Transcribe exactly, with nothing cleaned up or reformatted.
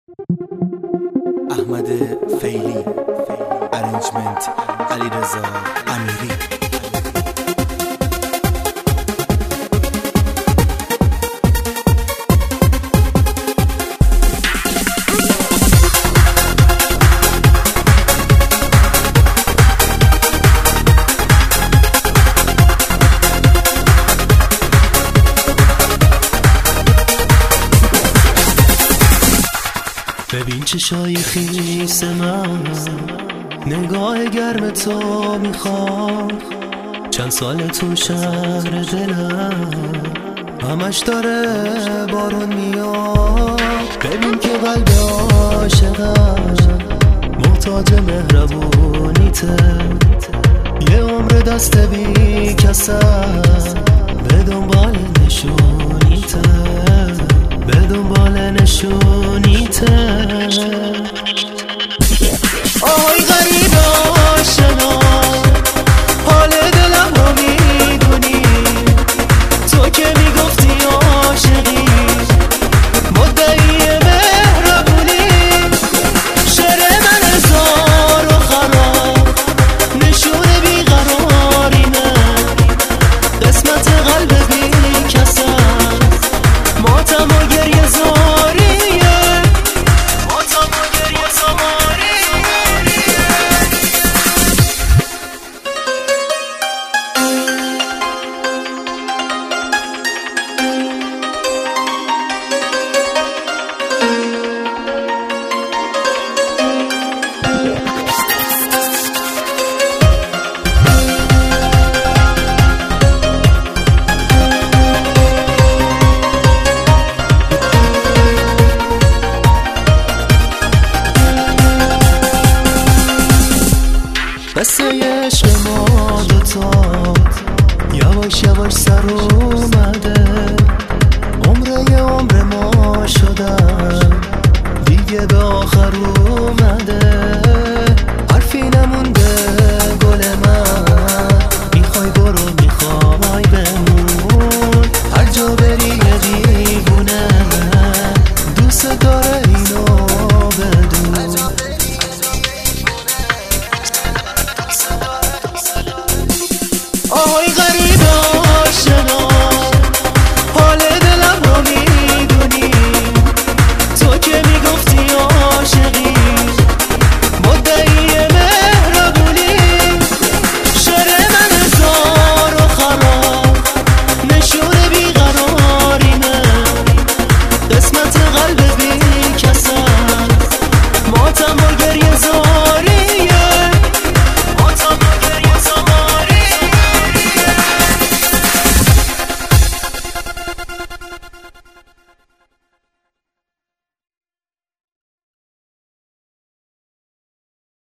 احمد فیلی، ارنجمنت علیرضا امیری. ببین چشای خیس من، نگاه گرم تو میخوام. چند سال تو شهر دلم همش داره بارون میاد. ببین که قلب عاشقم محتاج مهربونیته. یه عمر دست بی کسم به دنبال نشونیته، به دنبال نشونیته. آهای غریب آشنا،